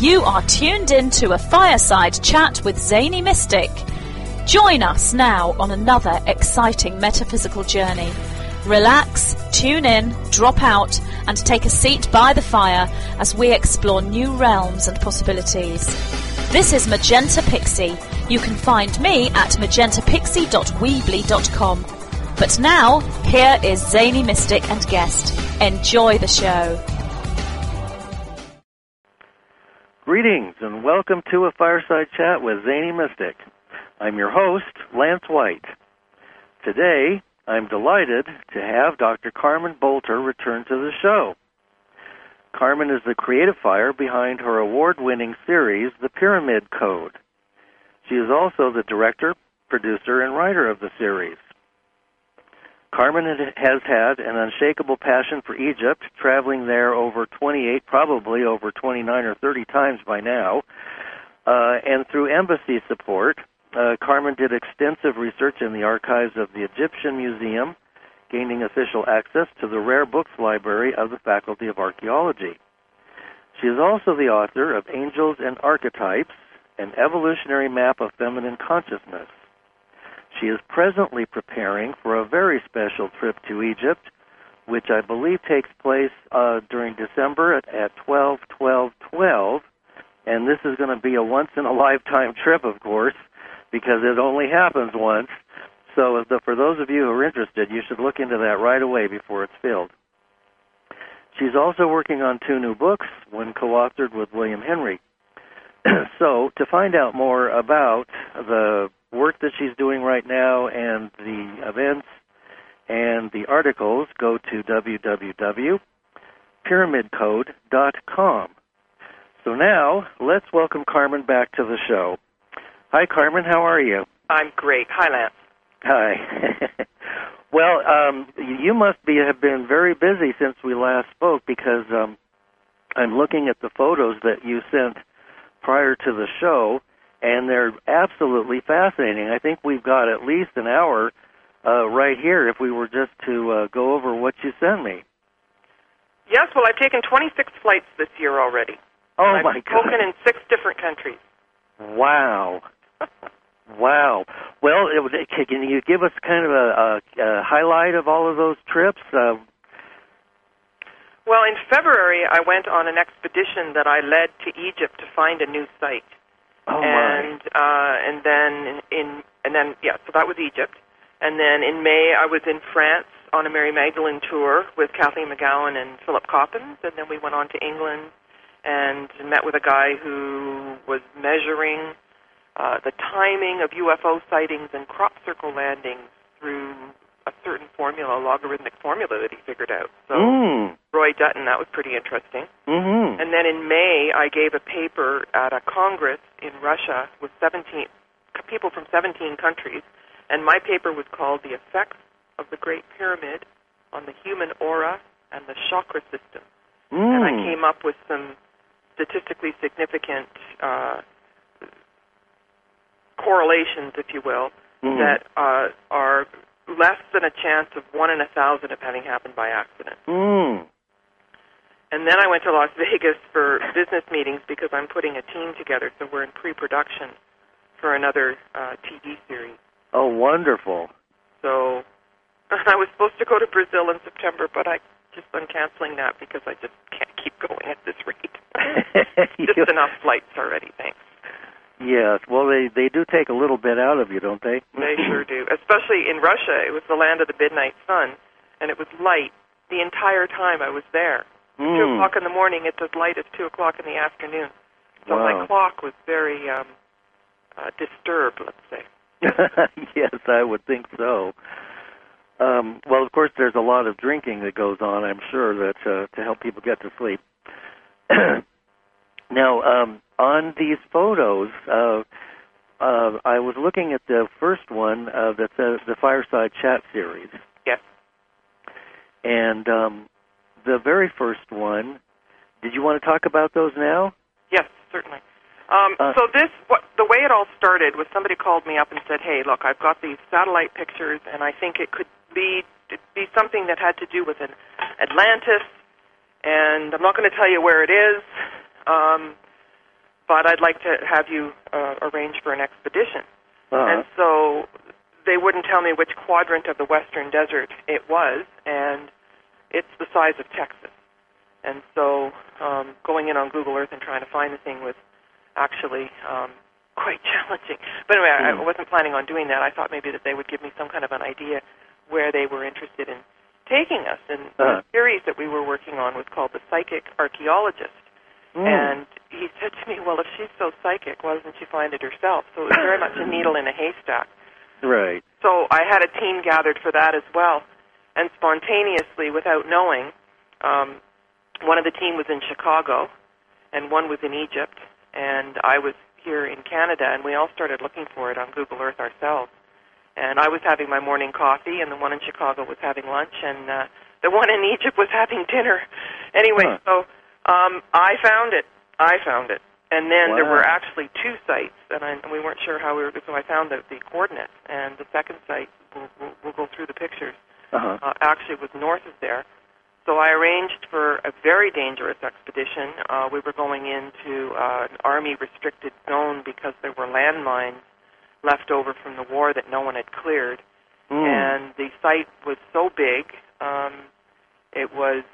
You are tuned in to a fireside chat with Zany Mystic. Join us now on another exciting metaphysical journey. Relax, tune in, drop out, and take a seat by the fire as we explore new realms and possibilities. This is Magenta Pixie. You can find me at magentapixie.weebly.com. But now, here is Zany Mystic and guest. Enjoy the show. Greetings and welcome to a fireside chat with Zany Mystic. I'm your host, Lance White. Today, I'm delighted to have Dr. Carmen Bolter return to the show. Carmen is the creative fire behind her award-winning series, The Pyramid Code. She is also the director, producer, and writer of the series. Carmen has had an unshakable passion for Egypt, traveling there over 28, probably over 29 or 30 times by now. And through embassy support, Carmen did extensive research in the archives of the Egyptian Museum, gaining official access to the rare books library of the Faculty of Archaeology. She is also the author of Angels and Archetypes, an evolutionary map of feminine consciousness. She is presently preparing for a very special trip to Egypt, which I believe takes place during December at 12/12/12, and this is going to be a once-in-a-lifetime trip, of course, because it only happens once. So for those of you who are interested, you should look into that right away before it's filled. She's also working on 2 new books, one co-authored with William Henry. So to find out more about the work that she's doing right now and the events and the articles, go to www.pyramidcode.com. So now, let's welcome Carmen back to the show. Hi, Carmen. How are you? I'm great. Hi, Lance. Hi. Well, you must have been very busy since we last spoke, because I'm looking at the photos that you sent prior to the show, and they're absolutely fascinating. I think we've got at least an hour right here if we were just to go over what you sent me. Yes, well, I've taken 26 flights this year already. Oh, my I've God. spoken in 6 different countries. Wow. Wow. Well, can you give us kind of a highlight of all of those trips? Well, in February, I went on an expedition that I led to Egypt to find a new site. Oh, So that was Egypt. And then in May, I was in France on a Mary Magdalene tour with Kathleen McGowan and Philip Coppens, and then we went on to England and met with a guy who was measuring the timing of UFO sightings and crop circle landings through a certain formula, a logarithmic formula that he figured out. So Roy Dutton, that was pretty interesting. Mm-hmm. And then in May, I gave a paper at a congress in Russia with 17 people from 17 countries, and my paper was called The Effects of the Great Pyramid on the Human Aura and the Chakra System. And I came up with some statistically significant correlations, if you will, that are less than a chance of 1 in 1,000 of having happened by accident. And then I went to Las Vegas for business meetings because I'm putting a team together, so we're in pre-production for another TV series. Oh, wonderful. So I was supposed to go to Brazil in September, but I'm canceling that because I just can't keep going at this rate. Just enough flights already, thanks. Yes, well, they do take a little bit out of you, don't they? They sure do. Especially in Russia, it was the land of the midnight sun, and it was light the entire time I was there. 2 o'clock in the morning, it's as light as 2 o'clock in the afternoon. So my clock was very disturbed, let's say. Yes, I would think so. Well, of course, there's a lot of drinking that goes on, I'm sure, that to help people get to sleep. Now, on these photos, I was looking at the first one that says the Fireside Chat series. Yes. And the very first one, did you want to talk about those now? Yes, certainly. So the way it all started was somebody called me up and said, hey, look, I've got these satellite pictures, and I think it could be something that had to do with an Atlantis, and I'm not going to tell you where it is, but I'd like to have you arrange for an expedition. Uh-huh. And so they wouldn't tell me which quadrant of the Western Desert it was, and it's the size of Texas. And so going in on Google Earth and trying to find the thing was actually quite challenging. But anyway, I wasn't planning on doing that. I thought maybe that they would give me some kind of an idea where they were interested in taking us. And the series that we were working on was called The Psychic Archaeologist. And he said to me, well, if she's so psychic, why doesn't she find it herself? So it was very much a needle in a haystack. Right. So I had a team gathered for that as well. And spontaneously, without knowing, one of the team was in Chicago, and one was in Egypt, and I was here in Canada, and we all started looking for it on Google Earth ourselves. And I was having my morning coffee, and the one in Chicago was having lunch, and the one in Egypt was having dinner. Anyway, so I found it. And then there were actually two sites, and we weren't sure how we were, so I found the coordinates. And the second site, we'll go through the pictures, actually was north of there. So I arranged for a very dangerous expedition. We were going into an Army-restricted zone because there were landmines left over from the war that no one had cleared. And the site was so big, it was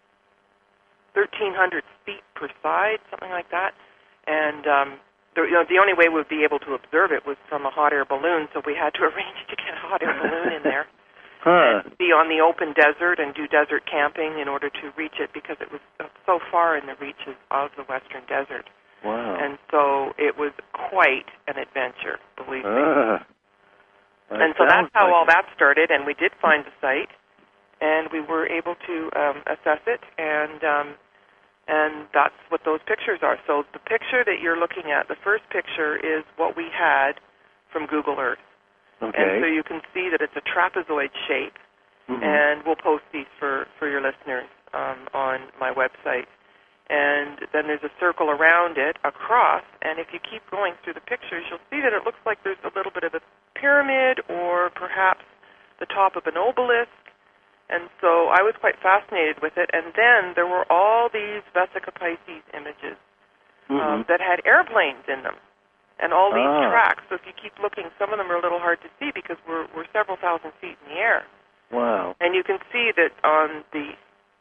1,300 feet per side, something like that. And the only way we would be able to observe it was from a hot air balloon, so we had to arrange to get a hot air balloon in there. And be on the open desert and do desert camping in order to reach it because it was so far in the reaches of the Western Desert. Wow. And so it was quite an adventure, believe me. And so that's how all that started, and we did find the site, and we were able to assess it, and that's what those pictures are. So the picture that you're looking at, the first picture is what we had from Google Earth. Okay. And so you can see that it's a trapezoid shape, and we'll post these for your listeners on my website. And then there's a circle around it across, and if you keep going through the pictures, you'll see that it looks like there's a little bit of a pyramid or perhaps the top of an obelisk. And so I was quite fascinated with it. And then there were all these Vesica Pisces images that had airplanes in them. And all these tracks. So if you keep looking, some of them are a little hard to see because we're several thousand feet in the air. Wow. And you can see that on the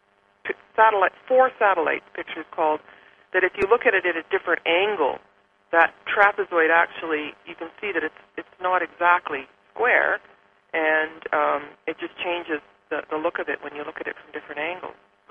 four satellite pictures called, that if you look at it at a different angle, that trapezoid actually, you can see that it's not exactly square, and it just changes the look of it when you look at it from different angles.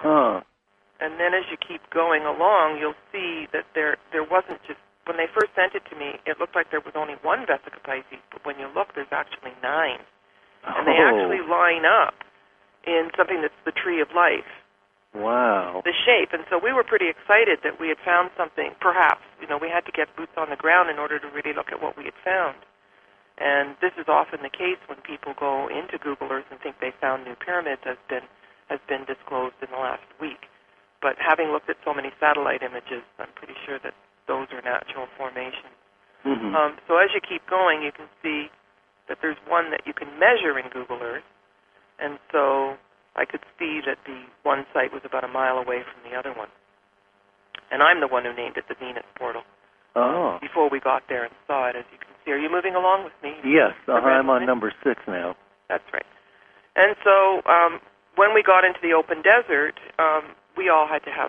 And then as you keep going along, you'll see that there wasn't just, when they first sent it to me, it looked like there was only one Vesica Pisces, but when you look, there's actually 9. And they actually line up in something that's the tree of life. Wow. The shape. And so we were pretty excited that we had found something, perhaps. We had to get boots on the ground in order to really look at what we had found. And this is often the case when people go into Google Earth and think they found new pyramids has been disclosed in the last week. But having looked at so many satellite images, I'm pretty sure that those are natural formations. So as you keep going, you can see that there's one that you can measure in Google Earth. And so I could see that the one site was about a mile away from the other one. And I'm the one who named it the Venus Portal. Before we got there and saw it, as you can see. Are you moving along with me? Yes, I'm on number 6 now. That's right. And so when we got into the open desert, we all had to have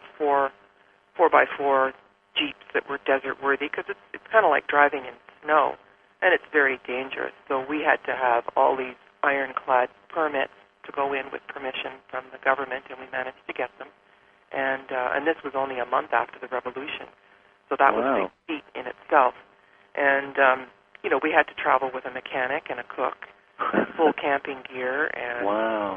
4x4 Jeeps that were desert-worthy because it's kind of like driving in snow, and it's very dangerous. So we had to have all these ironclad permits to go in with permission from the government, and we managed to get them. And this was only a month after the revolution, so that was a big feat in itself. And we had to travel with a mechanic and a cook, and full camping gear, and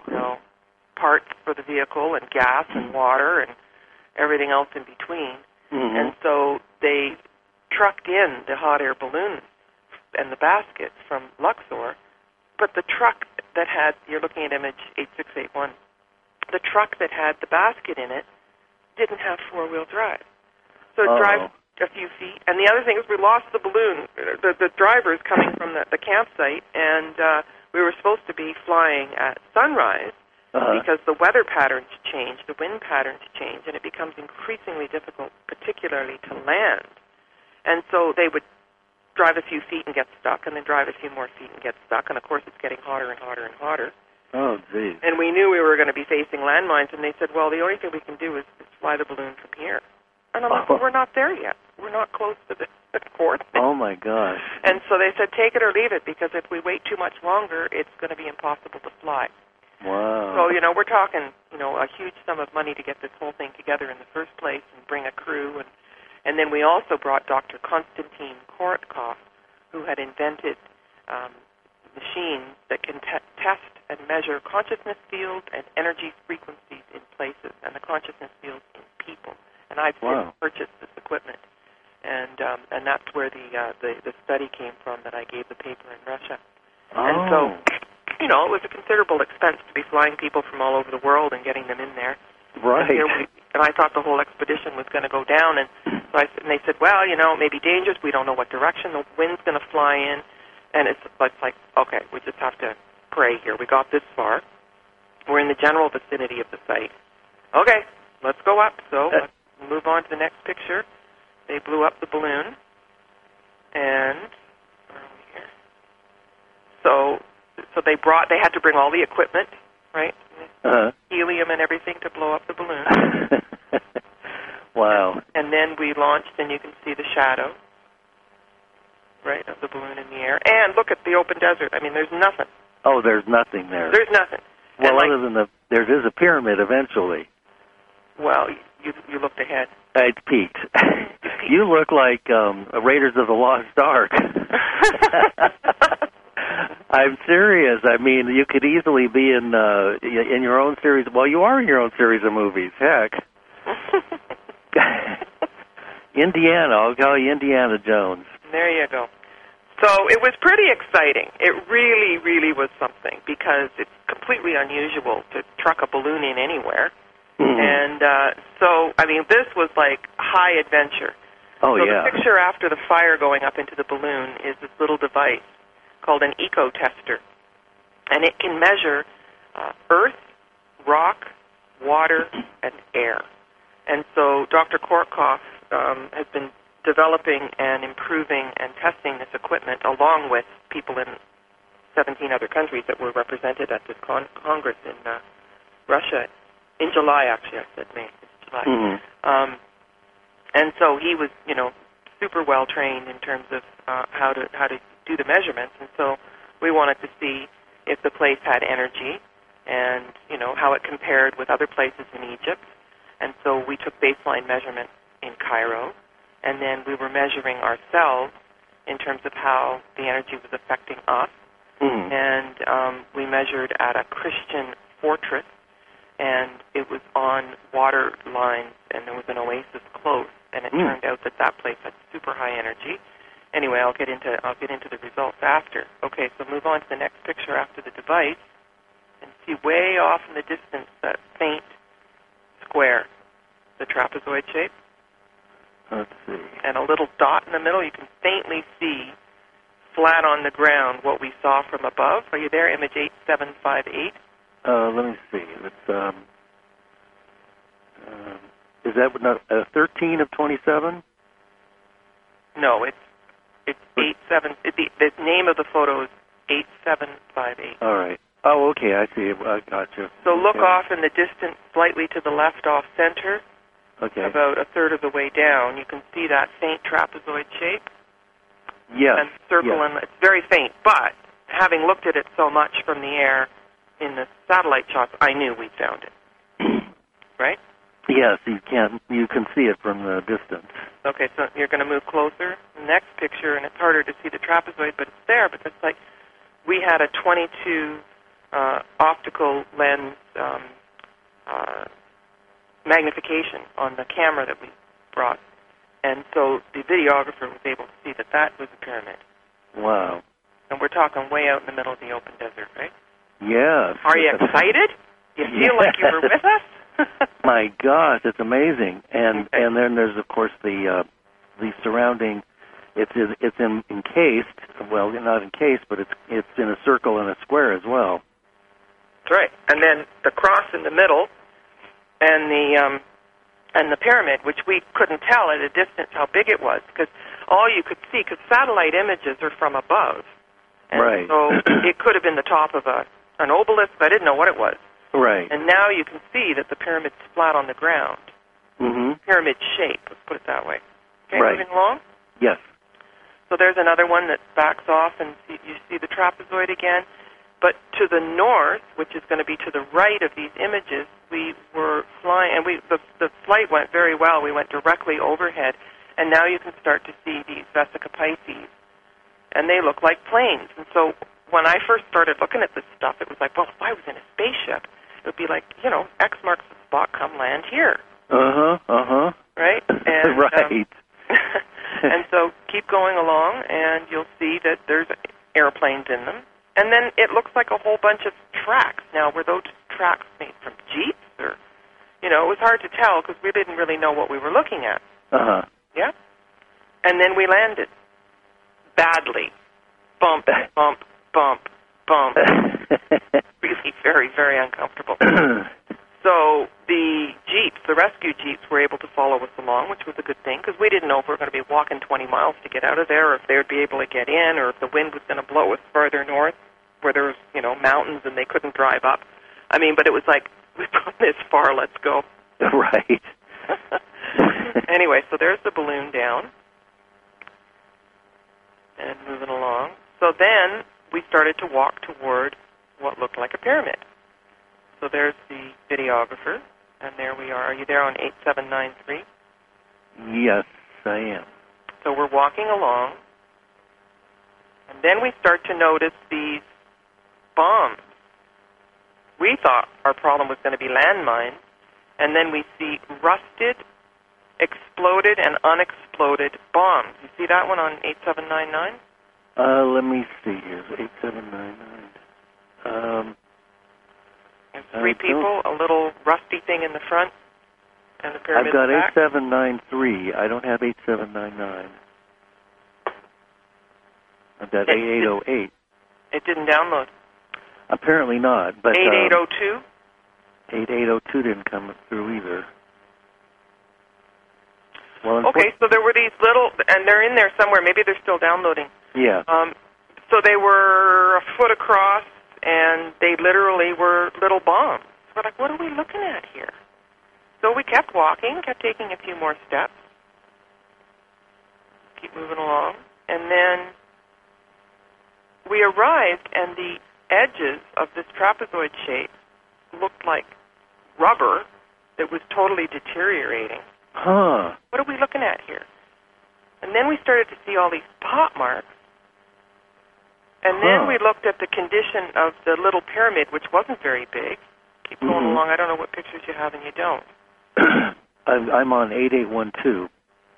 parts for the vehicle, and gas and water, and everything else in between. And so they trucked in the hot air balloons and the baskets from Luxor, but the truck that had, you're looking at image 8681, the truck that had the basket in it didn't have four-wheel drive. So it drives a few feet. And the other thing is we lost the balloon, the drivers coming from the campsite, and we were supposed to be flying at sunrise, because the weather patterns change, the wind patterns change, and it becomes increasingly difficult, particularly to land. And so they would drive a few feet and get stuck, and then drive a few more feet and get stuck. And, of course, it's getting hotter and hotter and hotter. Oh, geez. And we knew we were going to be facing landmines, and they said, well, the only thing we can do is fly the balloon from here. And I'm like, well, we're not there yet. We're not close to the fourth. Oh, my gosh. And so they said, take it or leave it, because if we wait too much longer, it's going to be impossible to fly. Wow. So, we're talking, a huge sum of money to get this whole thing together in the first place and bring a crew. And then we also brought Dr. Konstantin Korotkov, who had invented machines that can test and measure consciousness fields and energy frequencies in places, and the consciousness fields in people. And I've since purchased this equipment, and that's where the study came from that I gave the paper in Russia. Oh. And so, it was a considerable expense to be flying people from all over the world and getting them in there. Right. And I thought the whole expedition was going to go down, and so and they said, well, it may be dangerous. We don't know what direction the wind's going to fly in, and it's like, okay, we just have to pray here. We got this far. We're in the general vicinity of the site. Okay, let's go up. So let's move on to the next picture. They blew up the balloon, and where are we here? So they had to bring all the equipment, right? Helium and everything to blow up the balloon. Wow. And then we launched, and you can see the shadow, right, of the balloon in the air. And look at the open desert. I mean, there's nothing. Oh, there's nothing there. There's nothing. Well, other than there is a pyramid eventually. Well, you looked ahead. It peaked. You look like Raiders of the Lost Ark. I'm serious. I mean, you could easily be in your own series. Well, you are in your own series of movies. Heck. Indiana. I'll call you Indiana Jones. There you go. So it was pretty exciting. It really, really was something, because it's completely unusual to truck a balloon in anywhere. Mm-hmm. And so, I mean, this was like high adventure. Oh, so yeah. The picture after the fire going up into the balloon is this little device called an eco-tester. And it can measure earth, rock, water, and air. And so Dr. Korotkov has been developing and improving and testing this equipment along with people in 17 other countries that were represented at this Congress in Russia in July, actually. I said May. It's July. Mm-hmm. And so he was, super well trained in terms of how to do the measurements. And so we wanted to see if the place had energy and, how it compared with other places in Egypt. And so we took baseline measurements in Cairo, and then we were measuring ourselves in terms of how the energy was affecting us. Mm-hmm. And we measured at a Christian fortress, and it was on water lines, and there was an oasis close, and it turned out that place had super high energy. Anyway, I'll get into the results after. Okay, so move on to the next picture after the device, and see way off in the distance that faint square, the trapezoid shape. Let's see. And a little dot in the middle. You can faintly see flat on the ground what we saw from above. Are you there? Image 8758. Let me see. It's is that not 13 of 27? No, it's 87. The name of the photo is 8758. All right. Oh, okay. I see. I got you. So look off in the distance, slightly to the left, off center. Okay. About a third of the way down, you can see that faint trapezoid shape. Yes. And circle, and it's very faint. But having looked at it so much from the air in the satellite shots, I knew we found it. Right? Yes, you can see it from the distance. Okay, so you're going to move closer. The next picture, and it's harder to see the trapezoid, but it's there because we had a 22 optical lens magnification on the camera that we brought. And so the videographer was able to see that was a pyramid. Wow. And we're talking way out in the middle of the open desert, right? Yes. Are you excited? You feel like you were with us? My gosh, it's amazing. And then there's, of course, the surrounding. It's encased. Well, not encased, but it's in a circle and a square as well. That's right. And then the cross in the middle, and the pyramid, which we couldn't tell at a distance how big it was, because all you could see, because satellite images are from above. And Right. so it could have been the top of an obelisk. I didn't know what it was. Right. And now you can see that the pyramid's flat on the ground. Mm-hmm. Pyramid shape, let's put it that way. Okay, Right. moving along. Yes. So there's another one that backs off, and you see the trapezoid again. But to the north, which is going to be to the right of these images, we were flying, and the flight went very well. We went directly overhead, and now you can start to see these Vesica Pisces, and they look like planes. And so when I first started looking at this stuff, it was like, well, if I was in a spaceship, it would be like, X marks the spot, come land here. Uh-huh. Right? And, right. and so keep going along, and you'll see that there's airplanes in them. And then it looks like a whole bunch of tracks. Now, were those tracks made from Jeeps? Or, it was hard to tell because we didn't really know what we were looking at. Uh-huh. Yeah? And then we landed. Badly. Bump, bump, bump, bump. Really very, very uncomfortable. So the Jeeps, the rescue Jeeps, were able to follow us along, which was a good thing, because we didn't know if we were going to be walking 20 miles to get out of there, or if they would be able to get in, or if the wind was going to blow us further north, where there was, mountains and they couldn't drive up. But it was like, we've gone this far, let's go. Right. Anyway, so there's the balloon down. And moving along. So then we started to walk toward what looked like a pyramid. So there's the videographer, and there we are. Are you there on 8793? Yes, I am. So we're walking along, and then we start to notice these bombs. We thought our problem was going to be landmines, and then we see rusted, exploded, and unexploded bombs. You see that one on 8799? Let me see here. 8799. There's three people, a little rusty thing in the front, and the pyramid I've got in the back. 8793. I don't have 8799. I've got 8808. It didn't download. Apparently not, but 8802? 8802 didn't come through either. Well, Okay, so there were these little, and they're in there somewhere. Maybe they're still downloading. Yeah. So they were a foot across, and they literally were little bombs. We're like, what are we looking at here? So we kept walking, kept taking a few more steps, keep moving along, and then we arrived, and the edges of this trapezoid shape looked like rubber that was totally deteriorating. Huh. What are we looking at here? And then we started to see all these pot marks. And then we looked at the condition of the little pyramid, which wasn't very big. Keep going along. I don't know what pictures you have and you don't. I'm on 8812.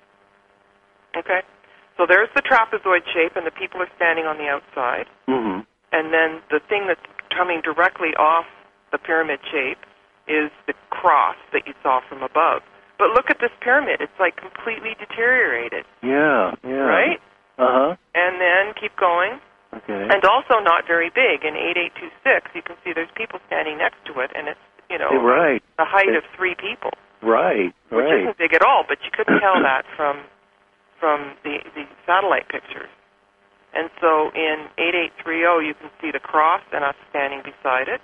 Okay. So there's the trapezoid shape, and the people are standing on the outside. Mm-hmm. And then the thing that's coming directly off the pyramid shape is the cross that you saw from above. But look at this pyramid. It's like completely deteriorated. Yeah. Right? Uh-huh. And then keep going. Okay. And also not very big. In 8826, you can see there's people standing next to it, and it's, right. the height of 3 people. Right. Which isn't big at all, but you couldn't tell that from the satellite pictures. And so in 8830, you can see the cross and us standing beside it.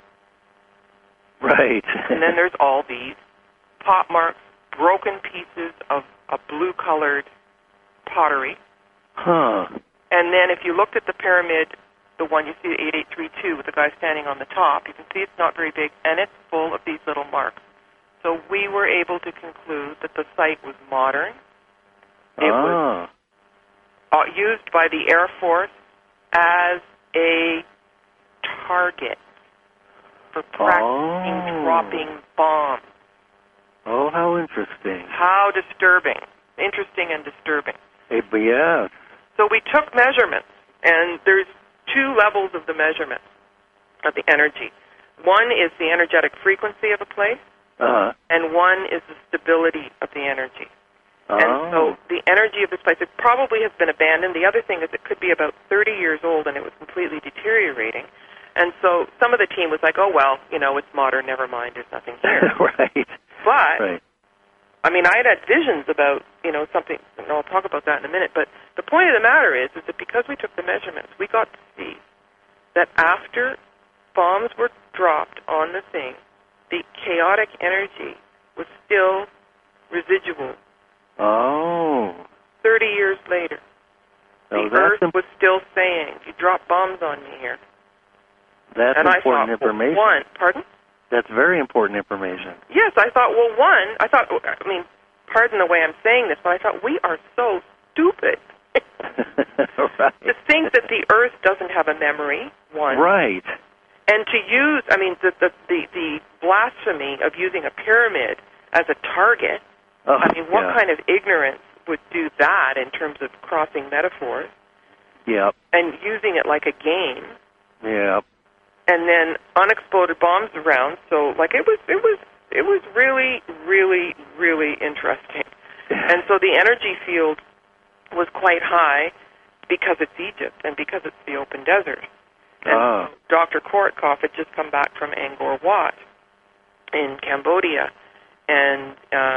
Right. And then there's all these pot marks, broken pieces of a blue-colored pottery. Huh. And then if you looked at the pyramid, the one you see at 8832 with the guy standing on the top, you can see it's not very big, and it's full of these little marks. So we were able to conclude that the site was modern. It was used by the Air Force as a target for practicing dropping bombs. Oh, how interesting. How disturbing. Interesting and disturbing. Yeah. So we took measurements, and there's 2 levels of the measurement of the energy. One is the energetic frequency of a place, and one is the stability of the energy. And so the energy of this place, it probably has been abandoned. The other thing is it could be about 30 years old, and it was completely deteriorating. And so some of the team was like, oh, well, it's modern, never mind, there's nothing here. Right. But I mean, I had visions about, something, and I'll talk about that in a minute, but the point of the matter is that because we took the measurements, we got to see that after bombs were dropped on the thing, the chaotic energy was still residual. Oh. 30 years later. The Earth was still saying, you dropped bombs on me here. That's and important I thought, information. Well, one, pardon? That's very important information. Yes, I thought, pardon the way I'm saying this, but I thought, we are so stupid. Right. To think that the Earth doesn't have a memory, one. Right. And to use, the blasphemy of using a pyramid as a target, what kind of ignorance would do that in terms of crossing metaphors? Yep. And using it like a game. Yep. And then unexploded bombs around, so it was really, really, really interesting. And so the energy field was quite high because it's Egypt and because it's the open desert. And Dr. Korotkov had just come back from Angkor Wat in Cambodia, and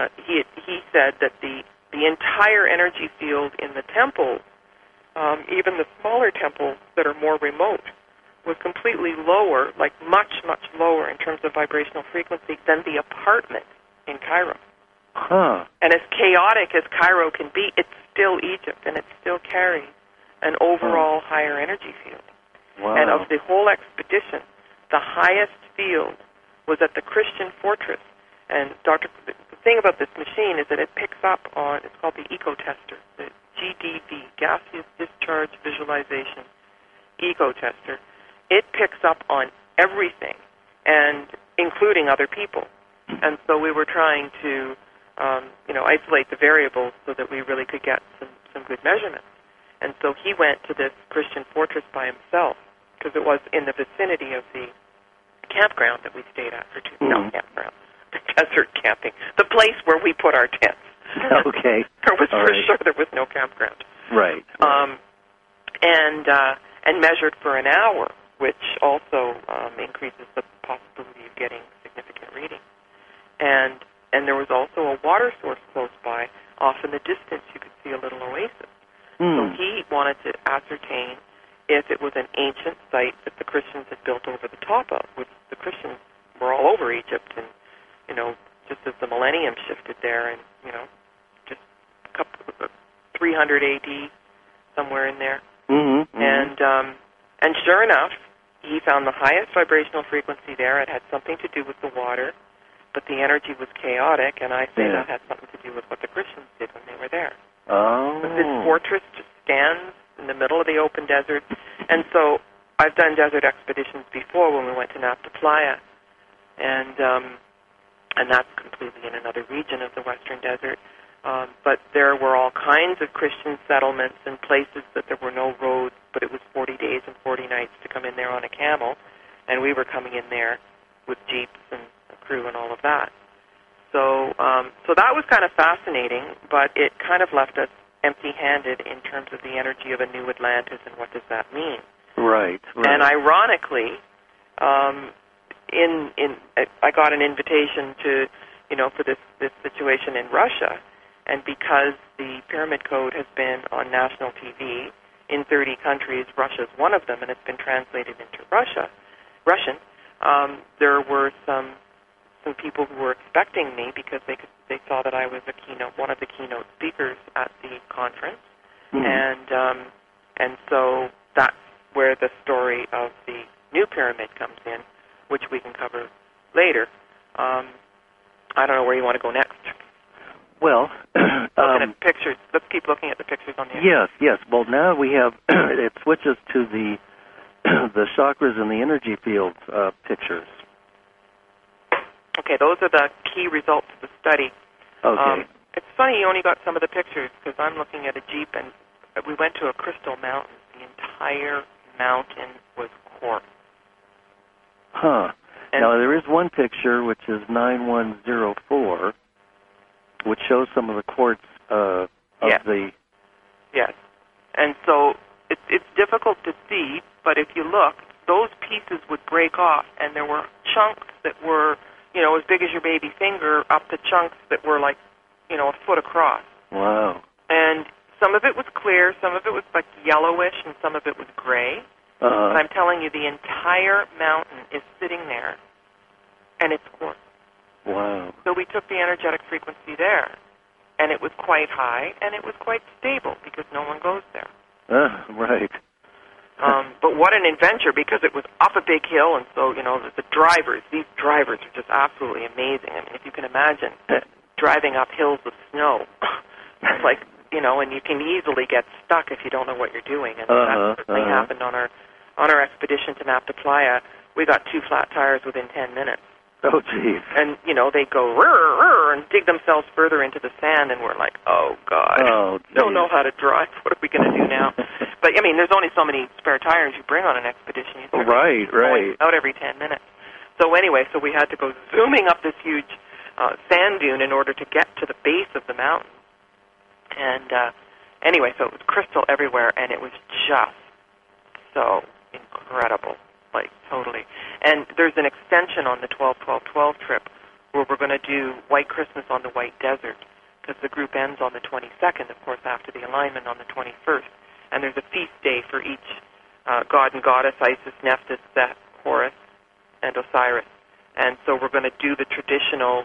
he said that the entire energy field in the temples, even the smaller temples that are more remote, was completely lower, like much, much lower in terms of vibrational frequency than the apartment in Cairo. Huh. And as chaotic as Cairo can be, it's still Egypt, and it still carries an overall higher energy field. Wow. And of the whole expedition, the highest field was at the Christian fortress. And the thing about this machine is that it picks up on, it's called the Eco-Tester, the GDV, Gaseous Discharge Visualization Eco-Tester. It picks up on everything, and including other people. And so we were trying to, isolate the variables so that we really could get some good measurements. And so he went to this Christian fortress by himself, because it was in the vicinity of the campground that we stayed at for 2 No, campground. Desert camping. The place where we put our tents. Okay. There was sure there was no campground. Right. And measured for an hour, which also increases the possibility of getting significant readings. And there was also a water source close by. Off in the distance, you could see a little oasis. So he wanted to ascertain if it was an ancient site that the Christians had built over the top of, which the Christians were all over Egypt, and, just as the millennium shifted there, and, just 300 A.D., somewhere in there. And sure enough, he found the highest vibrational frequency there. It had something to do with the water, but the energy was chaotic, and I say that had something to do with what the Christians did when they were there. Oh. But this fortress just stands in the middle of the open desert. And so I've done desert expeditions before when we went to Nafta Playa, and that's completely in another region of the Western Desert. But there were all kinds of Christian settlements and places that there were no roads, but it was 40 days and 40 nights to come in there on a camel, and we were coming in there with jeeps and a crew and all of that. So that was kind of fascinating, but it kind of left us empty-handed in terms of the energy of a new Atlantis and what does that mean. Right. And ironically, I got an invitation to, for this situation in Russia, and because the Pyramid Code has been on national TV in 30 countries, Russia's one of them, and it's been translated into Russian, there were some people who were expecting me because they saw that I was one of the keynote speakers at the conference, and so that's where the story of the new pyramid comes in, which we can cover later. I don't know where you want to go next. Well, looking at pictures. Let's keep looking at the pictures on the end. Yes. Well, now we have it switches to the chakras and the energy fields pictures. Okay, those are the key results of the study. Okay. It's funny you only got some of the pictures because I'm looking at a Jeep, and we went to a crystal mountain. The entire mountain was quartz. Huh. And now, there is one picture, which is 9104, which shows some of the quartz of the... Yes. And so it's difficult to see, but if you look, those pieces would break off, and there were chunks that were, as big as your baby finger, up to chunks that were like a foot across. Wow. And some of it was clear, some of it was like yellowish, and some of it was gray. But I'm telling you, the entire mountain is sitting there, and it's quartz. Wow. So we took the energetic frequency there, and it was quite high, and it was quite stable because no one goes there. Right. But what an adventure, because it was up a big hill, and so, the drivers, these drivers are just absolutely amazing. I mean, if you can imagine driving up hills of snow, it's like, and you can easily get stuck if you don't know what you're doing. And that certainly happened on our expedition to Napa Playa. We got 2 flat tires within 10 minutes. Oh, geez. And, they go rrr, and dig themselves further into the sand, and we're like, oh, God, don't know how to drive. What are we going to do now? But, I mean, there's only so many spare tires you bring on an expedition. Right. Out every 10 minutes. So anyway, we had to go zooming up this huge sand dune in order to get to the base of the mountain. And anyway, so it was crystal everywhere, and it was just so incredible. Like, totally. And there's an extension on the 12-12-12 trip where we're going to do White Christmas on the White Desert, because the group ends on the 22nd, of course, after the alignment on the 21st. And there's a feast day for each god and goddess, Isis, Nephthys, Seth, Horus, and Osiris. And so we're going to do the traditional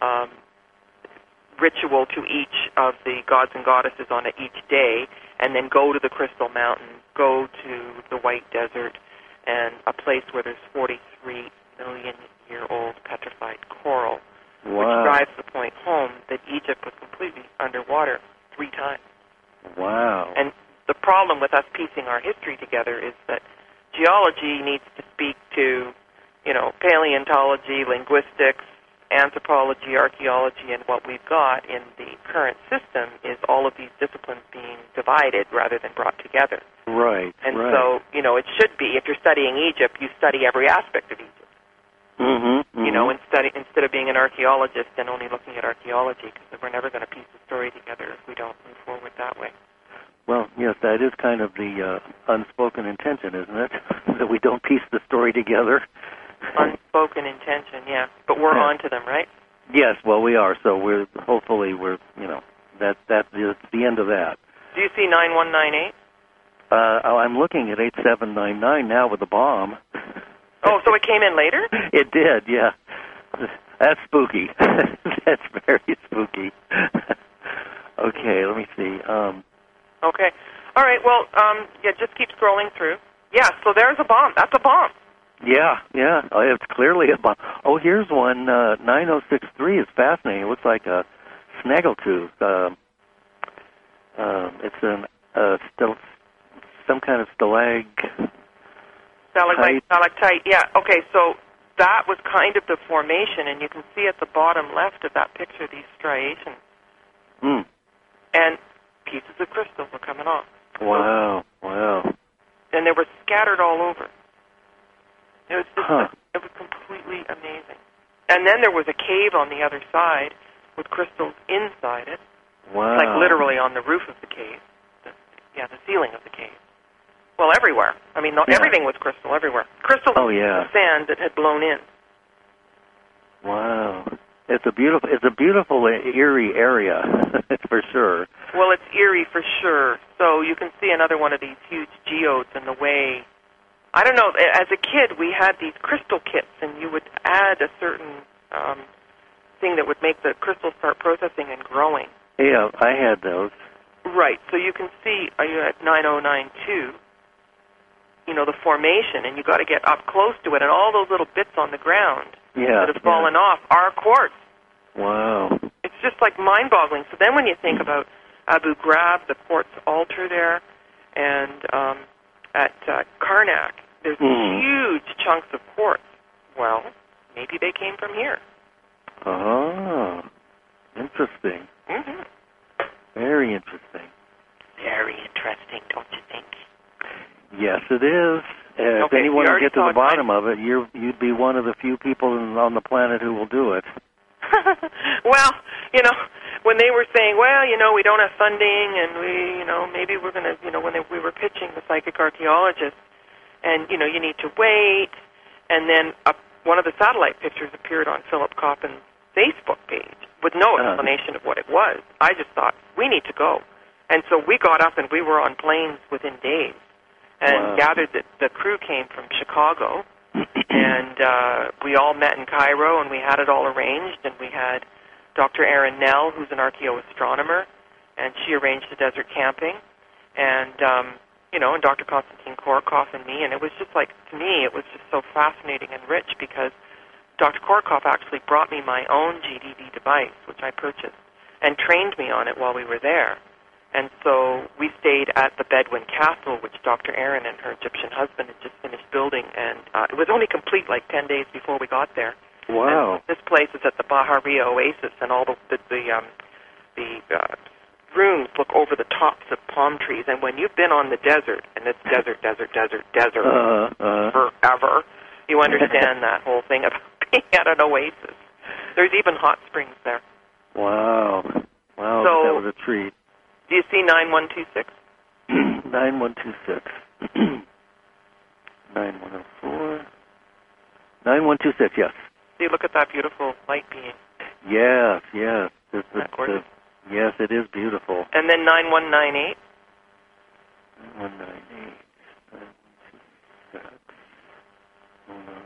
ritual to each of the gods and goddesses on each day, and then go to the Crystal Mountain, go to the White Desert, and a place where there's 43-million-year-old petrified coral, which drives the point home that Egypt was completely underwater 3 times. Wow. And the problem with us piecing our history together is that geology needs to speak to, paleontology, linguistics, anthropology, archaeology, and what we've got in the current system is all of these disciplines being divided rather than brought together. Right. And so, it should be, if you're studying Egypt, you study every aspect of Egypt. Instead of being an archaeologist and only looking at archaeology, because we're never going to piece the story together if we don't move forward that way. Well, yes, that is kind of the unspoken intention, isn't it? That we don't piece the story together. Unspoken intention, yeah. But we're on to them, right? Yes, well, we are. So hopefully that's the end of that. Do you see 9198? I'm looking at 8799 now with the bomb. Oh, so it came in later? It did, yeah. That's spooky. That's very spooky. Okay, let me see. Okay. All right, well, just keep scrolling through. Yeah, so there's a bomb. That's a bomb. Yeah. It's clearly a bomb. Oh, here's one. 9063 is fascinating. It looks like a snaggletooth. It's some kind of stalactite. Yeah. Okay. So that was kind of the formation, and you can see at the bottom left of that picture these striations. And pieces of crystal were coming off. Wow. And they were scattered all over. It was just it was completely amazing. And then there was a cave on the other side with crystals inside it. Wow. Like literally on the roof of the cave. The ceiling of the cave. Well, everywhere. I mean, everything was crystal everywhere. Crystal sand that had blown in. Wow. It's a beautiful, eerie area, for sure. Well, it's eerie for sure. So you can see another one of these huge geodes in the way. I don't know, as a kid, we had these crystal kits, and you would add a certain thing that would make the crystals start processing and growing. Yeah, I had those. Right. So you can see, are you at 9092? The formation, and you got to get up close to it, and all those little bits on the ground that have fallen off are quartz. Wow. It's just like mind-boggling. So then when you think about Abu Ghraib, the quartz altar there, and at Karnak, there's huge chunks of quartz. Well, maybe they came from here. Oh, interesting. Mm-hmm. Very interesting. Very interesting, don't you think? Yes, it is. If anyone can get to the bottom of it, you'd be one of the few people on the planet who will do it. Well, when they were saying, we don't have funding, and maybe we're going to, when we were pitching the psychic archaeologists, and, you need to wait, and then one of the satellite pictures appeared on Philip Coppen's Facebook page. with no explanation of what it was. I just thought, we need to go. And so we got up and we were on planes within days and gathered that the crew came from Chicago. And we all met in Cairo, and we had it all arranged, and we had Dr. Erin Nell, who's an archaeoastronomer, and she arranged the desert camping, and, and Dr. Konstantin Korotkov and me, and it was just like, to me, it was just so fascinating and rich because Dr. Korotkov actually brought me my own GDD device, which I purchased, and trained me on it while we were there. And so we stayed at the Bedouin Castle, which Dr. Erin and her Egyptian husband had just finished building, and it was only complete like 10 days before we got there. Wow. And this place is at the Baharia Oasis, and all the rooms look over the tops of palm trees. And when you've been on the desert, and it's desert forever, you understand that whole thing of being at an oasis. There's even hot springs there. Wow. Wow, so, that was a treat. Do you see 9126? 9126. 9104. 9126, yes. See, look at that beautiful light beam. Yes, yes. Isn't that gorgeous? Yes, it is beautiful. And then 9198? 9198. 9126. Hold on,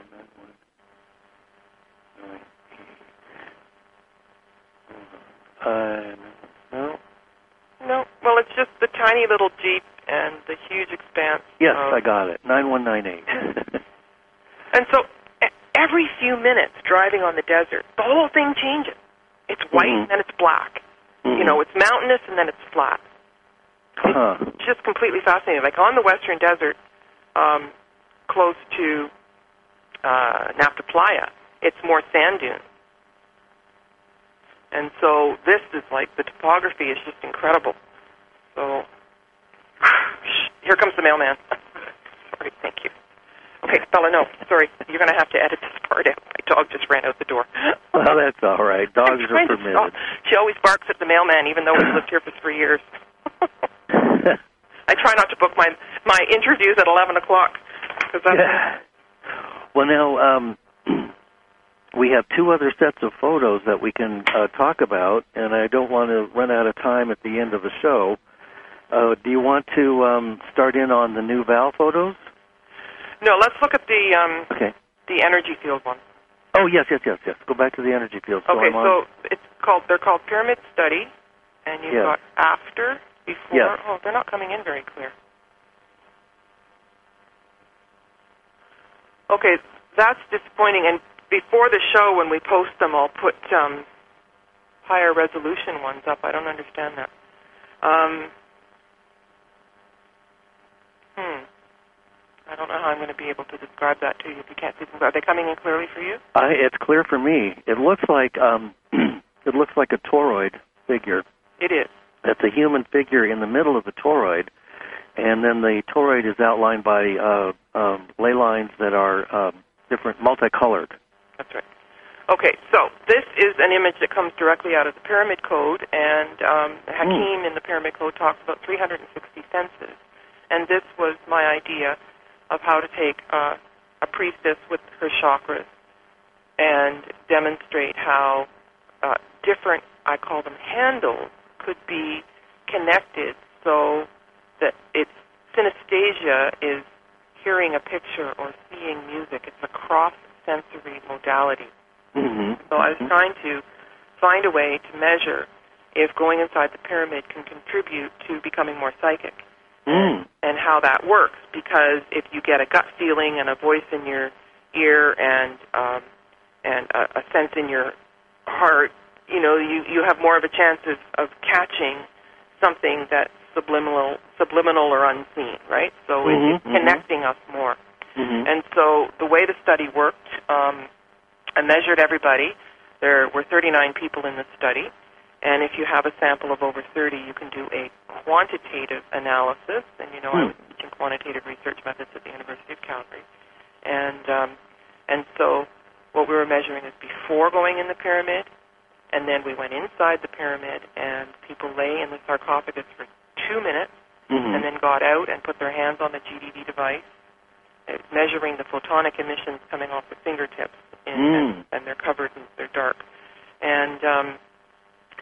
9198. No. No, well, it's just the tiny little Jeep and the huge expanse. Yes, I got it. 9198. And so every few minutes driving on the desert, the whole thing changes. It's white and then it's black. You know, it's mountainous and then it's flat. It's just completely fascinating. Like on the Western Desert, close to Nafta Playa, it's more sand dunes. And so this is like, the topography is just incredible. So, here comes the mailman. Sorry, thank you. Okay, Bella, no, sorry. You're going to have to edit this part out. My dog just ran out the door. Well, that's all right. Dogs are permitted. She always barks at the mailman, even though we've lived here for 3 years. I try not to book my interviews at 11 o'clock. Well, now, we have 2 other sets of photos that we can talk about, and I don't want to run out of time at the end of the show. Do you want to start in on the new Val photos? No, let's look at the energy field one. Oh, yes. Go back to the energy field. Okay, so they're called Pyramid Study, and you've got after, before. Yes. Oh, they're not coming in very clear. Okay, that's disappointing. And before the show, when we post them, I'll put higher resolution ones up. I don't understand that. I don't know how I'm going to be able to describe that to you if you can't see them. Are they coming in clearly for you? It's clear for me. It looks like a toroid figure. It is. It's a human figure in the middle of the toroid, and then the toroid is outlined by ley lines that are different, multicolored. That's right. Okay, so this is an image that comes directly out of the Pyramid Code, and Hakim in the Pyramid Code talks about 360 senses. And this was my idea of how to take a priestess with her chakras and demonstrate how different, I call them handles, could be connected so that its synesthesia is hearing a picture or seeing music. It's a cross-sensory modality. So I was trying to find a way to measure if going inside the pyramid can contribute to becoming more psychic. And how that works, because if you get a gut feeling and a voice in your ear and a sense in your heart, you have more of a chance of catching something that's subliminal or unseen, right? So it's connecting us more. And so the way the study worked, I measured everybody. There were 39 people in the study. And if you have a sample of over 30, you can do a quantitative analysis. And, I was teaching quantitative research methods at the University of Calgary. And so what we were measuring is before going in the pyramid, and then we went inside the pyramid, and people lay in the sarcophagus for 2 minutes, and then got out and put their hands on the GDD device, measuring the photonic emissions coming off the fingertips, and they're covered and they're dark. And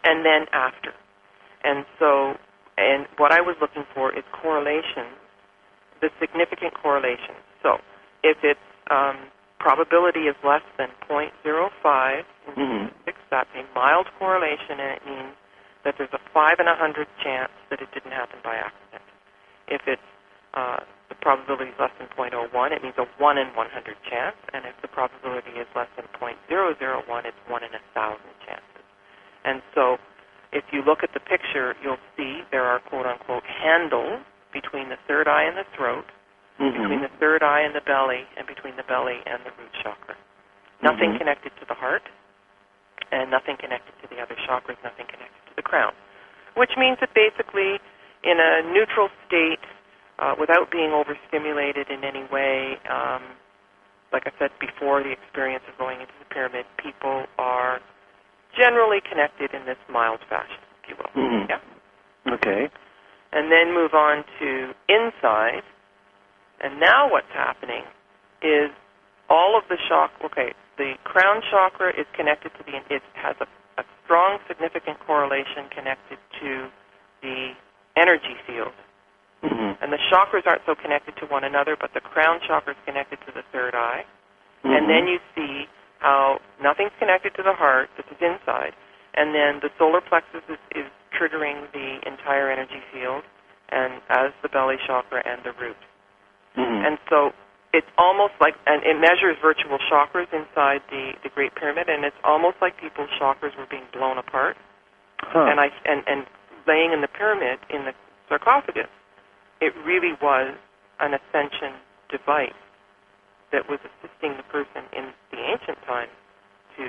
and then after. And so, and what I was looking for is correlations, the significant correlations. So if its probability is less than 0.05 in that's a mild correlation, and it means that there's a 5 in 100 chance that it didn't happen by accident. If it's the probability is less than 0.01, it means a 1 in 100 chance, and if the probability is less than 0.001, it's 1 in 1,000 chances. And so if you look at the picture, you'll see there are quote-unquote handles between the third eye and the throat, between the third eye and the belly, and between the belly and the root chakra. Nothing connected to the heart, and nothing connected to the other chakras, nothing connected to the crown, which means that basically in a neutral state, without being overstimulated in any way, like I said before, the experience of going into the pyramid, people are generally connected in this mild fashion, if you will. Yeah? Okay. And then move on to inside. And now what's happening is all of the the crown chakra is connected to it has a strong, significant correlation connected to the energy field. And the chakras aren't so connected to one another, but the crown chakra is connected to the third eye. And then you see how nothing's connected to the heart, this is inside, and then the solar plexus is triggering the entire energy field, and as the belly chakra and the root. And so it's almost like, and it measures virtual chakras inside the Great Pyramid, and it's almost like people's chakras were being blown apart. And laying in the pyramid, in the sarcophagus, it really was an ascension device that was assisting the person in the ancient times to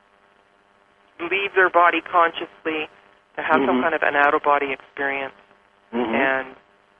leave their body consciously, to have some kind of an out-of-body experience, and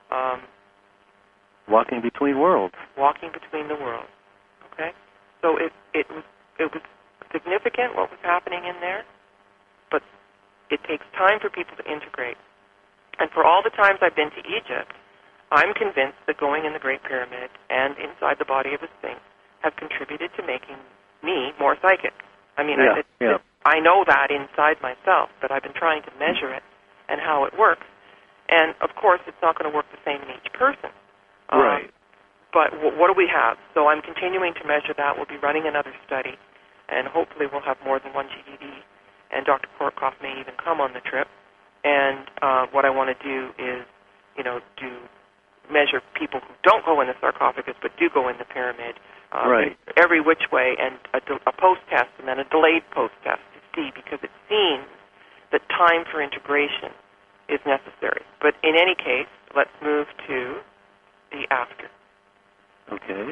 walking between worlds. Walking between the worlds. Okay? So it was significant what was happening in there, but it takes time for people to integrate. And for all the times I've been to Egypt, I'm convinced that going in the Great Pyramid and inside the body of a Sphinx have contributed to making me more psychic. I mean, I know that inside myself, but I've been trying to measure it and how it works. And, of course, it's not going to work the same in each person. Right. But what do we have? So I'm continuing to measure that. We'll be running another study, and hopefully we'll have more than one GDD, and Dr. Kortkoff may even come on the trip. And what I want to do is, do measure people who don't go in the sarcophagus but do go in the pyramid, every which way, and a post-test and then a delayed post-test to see, because it seems that time for integration is necessary. But in any case, let's move to the after. Okay.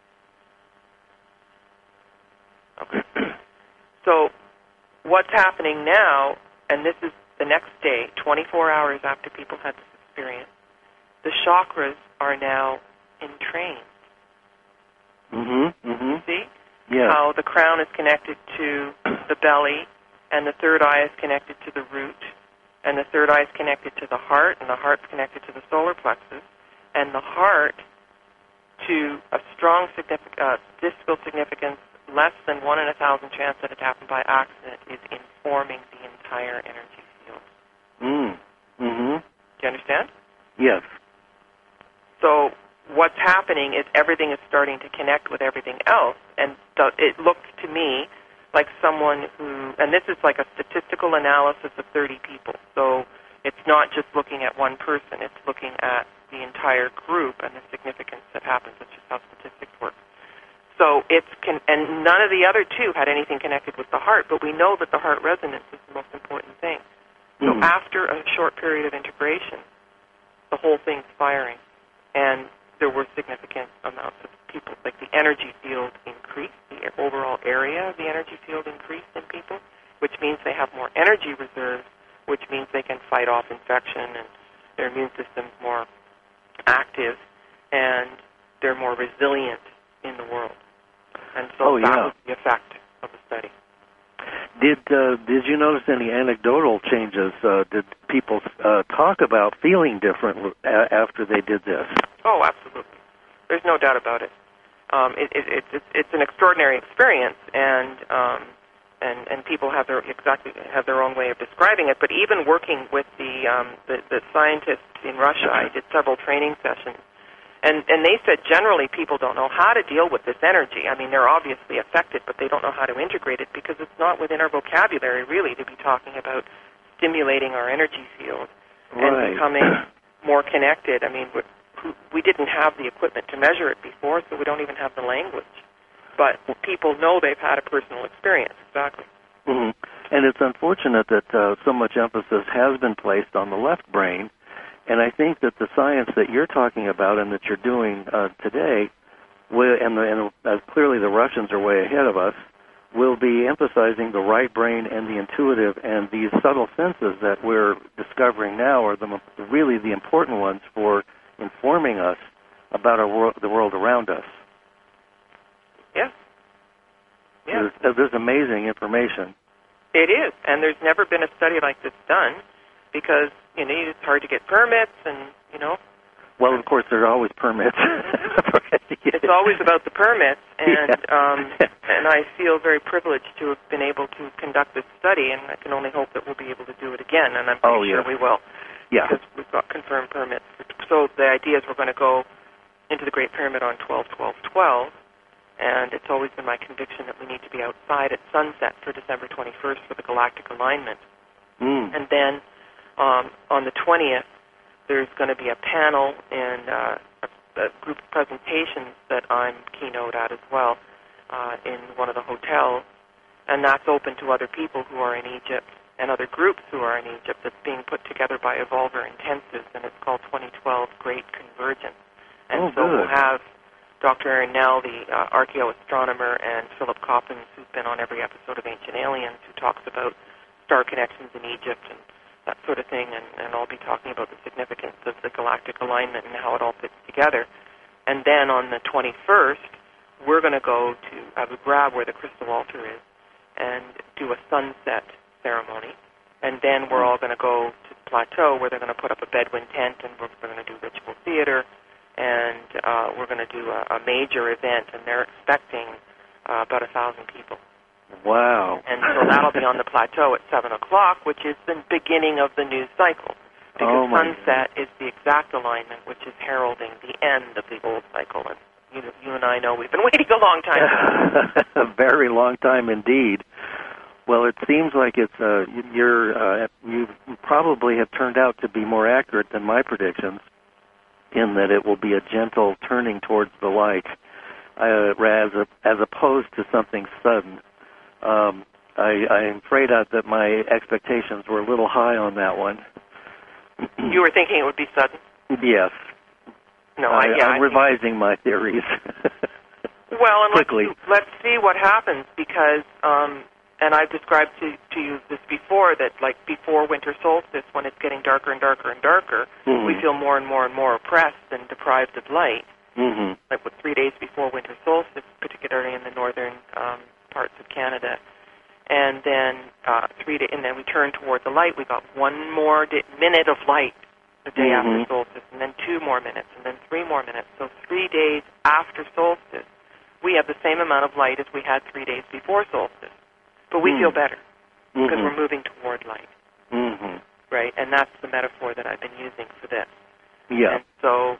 So what's happening now, and this is the next day, 24 hours after people had this experience, the chakras are now entrained. See? Yeah. How the crown is connected to the belly, and the third eye is connected to the root, and the third eye is connected to the heart, and the heart's connected to the solar plexus, and the heart, to a strong statistical significance, less than 1 in 1,000 chance that it happened by accident, is informing the entire energy field. Do you understand? Yes. So what's happening is everything is starting to connect with everything else, and it looked to me like someone who, and this is like a statistical analysis of 30 people, so it's not just looking at one person, it's looking at the entire group and the significance that happens. It's just how statistics work. So and none of the other two had anything connected with the heart, but we know that the heart resonance is the most important thing. So after a short period of integration, the whole thing's firing, and there were significant amounts of people, like the energy field increased, the overall area of the energy field increased in people, which means they have more energy reserves, which means they can fight off infection, and their immune system's more active, and they're more resilient in the world. And so that was the effect of the study. Did you notice any anecdotal changes? Did people talk about feeling different after they did this? Oh, absolutely. There's no doubt about it. It's an extraordinary experience, and and people have their own way of describing it. But even working with the scientists in Russia, I did several training sessions, and they said generally people don't know how to deal with this energy. I mean, they're obviously affected, but they don't know how to integrate it because it's not within our vocabulary really to be talking about stimulating our energy field and becoming more connected. I mean, we didn't have the equipment to measure it before, so we don't even have the language. But people know they've had a personal experience, exactly. Mm-hmm. And it's unfortunate that so much emphasis has been placed on the left brain, and I think that the science that you're talking about and that you're doing today, and clearly the Russians are way ahead of us, will be emphasizing the right brain and the intuitive, and these subtle senses that we're discovering now are really the important ones for informing us about the world around us. Yeah. Yeah. There's amazing information. It is, and there's never been a study like this done because, it's hard to get permits and, Well, of course, there are always permits. It's always about the permits, and and I feel very privileged to have been able to conduct this study, and I can only hope that we'll be able to do it again, and I'm pretty sure we will. Yeah. Because we've got confirmed permits. So the idea is we're going to go into the Great Pyramid on 12/12/12, and it's always been my conviction that we need to be outside at sunset for December 21st for the galactic alignment. And then on the 20th, there's going to be a panel and a group of presentations that I'm keynote at as well in one of the hotels, and that's open to other people who are in Egypt and other groups who are in Egypt. That's being put together by Evolver Intensives, and it's called 2012 Great Convergence. And so we'll have Dr. Aaron Nell, the archaeoastronomer, and Philip Coppens, who's been on every episode of Ancient Aliens, who talks about star connections in Egypt and that sort of thing, and I'll be talking about the significance of the galactic alignment and how it all fits together. And then on the 21st, we're going to go to Abu Ghraib, where the crystal altar is, and do a sunset ceremony. And then we're all going to go to the plateau, where they're going to put up a Bedouin tent, and we're going to do ritual theater, and we're going to do a major event, and they're expecting about 1,000 people. Wow. And so that'll be on the plateau at 7 o'clock, which is the beginning of the new cycle. Because sunset is the exact alignment, which is heralding the end of the old cycle. And you and I know we've been waiting a long time. A very long time indeed. Well, it seems like it's you probably have turned out to be more accurate than my predictions, in that it will be a gentle turning towards the light, as opposed to something sudden. I'm afraid that my expectations were a little high on that one. You were thinking it would be sudden? Yes. No, I'm revising my theories. Well, and quickly. Let's see what happens, because, and I've described to you this before, that like before winter solstice, when it's getting darker and darker and darker, we feel more and more and more oppressed and deprived of light. Like 3 days before winter solstice, particularly in the northern parts of Canada, and then 3 days, and then we turn toward the light. We got one more minute of light the day after solstice, and then 2 more minutes, and then 3 more minutes. So 3 days after solstice, we have the same amount of light as we had 3 days before solstice, but we feel better because we're moving toward light, right? And that's the metaphor that I've been using for this. Yeah. And so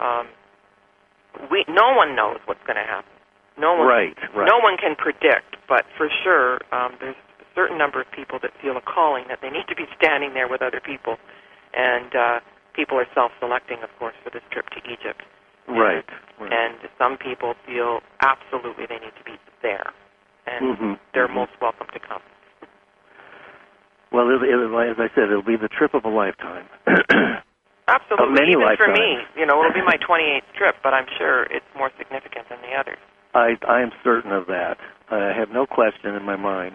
no one knows what's going to happen. No one can predict, but for sure there's a certain number of people that feel a calling that they need to be standing there with other people, and people are self-selecting, of course, for this trip to Egypt. Right. And some people feel absolutely they need to be there, and they're most welcome to come. Well, as I said, it'll be the trip of a lifetime. Absolutely. Many Even lifetimes. for me, it'll be my 28th trip, but I'm sure it's more significant than the others. I am certain of that. I have no question in my mind.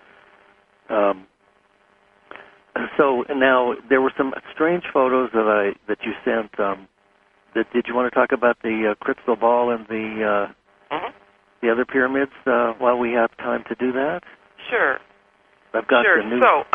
So now there were some strange photos that you sent. Did you want to talk about the crystal ball and the other pyramids while we have time to do that? Sure. I've got the new. So,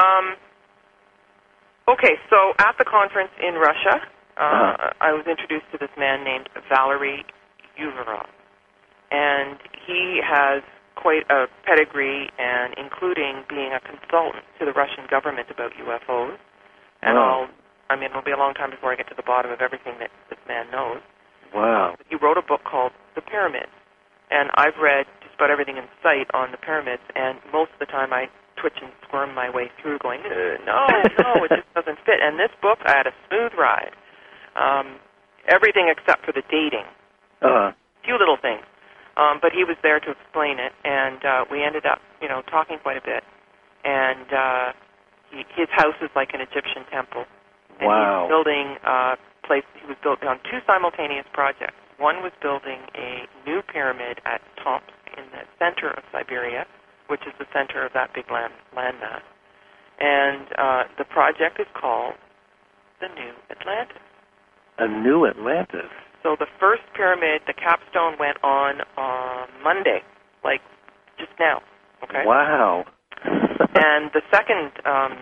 so at the conference in Russia, I was introduced to this man named Valery Uvarov. And he has quite a pedigree, and including being a consultant to the Russian government about UFOs. And it'll be a long time before I get to the bottom of everything that this man knows. Wow. He wrote a book called The Pyramids, and I've read just about everything in sight on the pyramids, and most of the time I twitch and squirm my way through going, no, it just doesn't fit. And this book, I had a smooth ride. Everything except for the dating. A few little things. But he was there to explain it, and we ended up, talking quite a bit. And his house is like an Egyptian temple. And wow. He's building a place. He was building on two simultaneous projects. One was building a new pyramid at Tomsk in the center of Siberia, which is the center of that big land mass. And the project is called the New Atlantis. A New Atlantis? So the first pyramid, the capstone went on Monday, like just now. Okay. Wow. And the second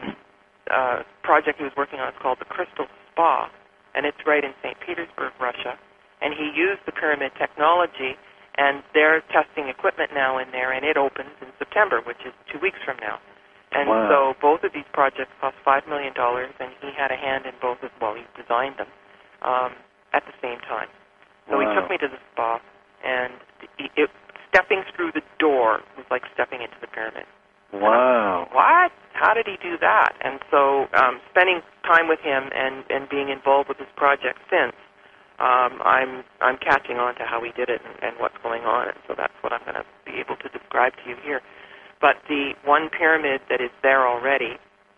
project he was working on is called the Crystal Spa, and it's right in St. Petersburg, Russia. And he used the pyramid technology, and they're testing equipment now in there, and it opens in September, which is 2 weeks from now. And so both of these projects cost $5 million, and he had a hand in both of, he designed them at the same time. So he took me to the spa, and stepping through the door was like stepping into the pyramid. Wow. What? How did he do that? And so spending time with him and being involved with this project since, I'm catching on to how he did it and what's going on, and so that's what I'm going to be able to describe to you here. But the one pyramid that is there already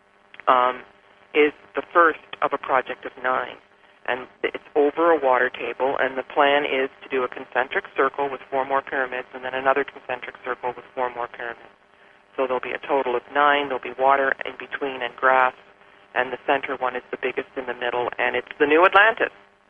is the first of a project of 9. And it's over a water table, and the plan is to do a concentric circle with 4 more pyramids, and then another concentric circle with 4 more pyramids. So there'll be a total of 9. There'll be water in between and grass, and the center one is the biggest in the middle, and it's the New Atlantis.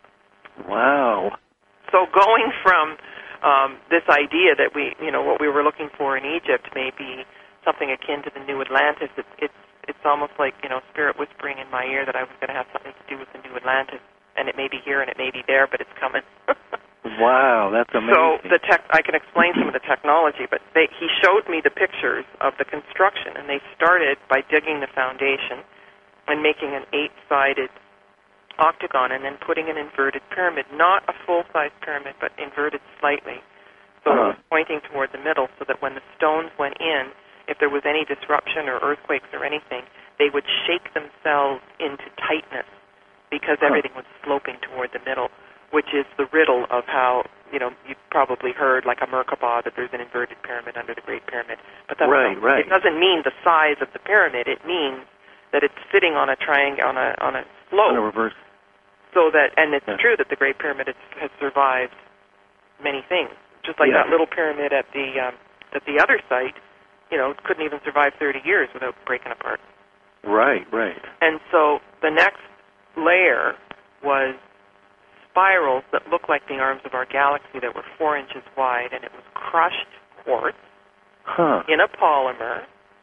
Wow. So going from this idea that what we were looking for in Egypt may be something akin to the New Atlantis, it's almost like, spirit whispering in my ear that I was going to have something to do with the New Atlantis. And it may be here and it may be there, but it's coming. Wow, that's amazing. So I can explain some of the technology, but he showed me the pictures of the construction, and they started by digging the foundation and making an 8-sided octagon and then putting an inverted pyramid, not a full-size pyramid, but inverted slightly. So it was pointing toward the middle so that when the stones went in, if there was any disruption or earthquakes or anything, they would shake themselves into tightness, because everything was sloping toward the middle, which is the riddle of how, you've probably heard, like a Merkabah, that there's an inverted pyramid under the Great Pyramid. But that's right. It doesn't mean the size of the pyramid. It means that it's sitting on a triangle, on a slope. On a reverse. So that, and it's true that the Great Pyramid has survived many things. Just like that little pyramid at the other site, couldn't even survive 30 years without breaking apart. Right. And so the next layer was spirals that looked like the arms of our galaxy that were 4 inches wide, and it was crushed quartz in a polymer,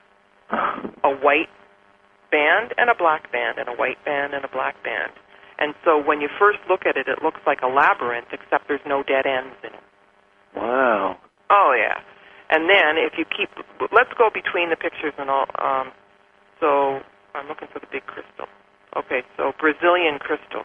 a white band and a black band, and a white band and a black band. And so when you first look at it, it looks like a labyrinth, except there's no dead ends in it. Wow. Oh, yeah. And then if you let's go between the pictures and all. So I'm looking for the big crystal. Okay, so Brazilian crystal.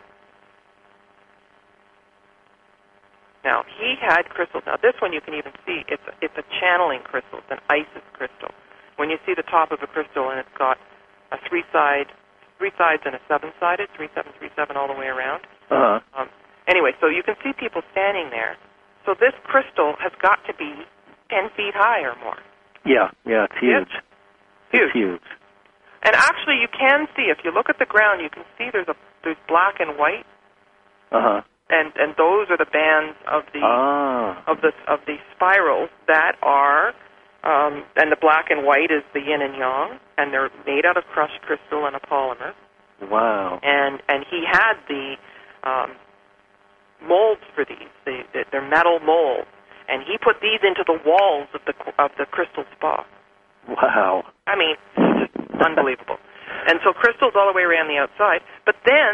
Now, he had crystals. Now, this one you can even see. It's a channeling crystal. It's an Isis crystal. When you see the top of a crystal and it's got a 3 sides and a 7-sided, 3, 7, 3, 7 all the way around. Anyway, so you can see people standing there. So this crystal has got to be 10 feet high or more. Yeah, it's huge. Huge. It's huge. And actually, you can see, if you look at the ground, you can see there's black and white. And those are the bands of the spirals that are, and the black and white is the yin and yang, and they're made out of crushed crystal and a polymer. Wow. And he had the molds for these. They're metal molds, and he put these into the walls of the crystal spa. Wow. I mean, just unbelievable. And so crystals all the way around the outside. But then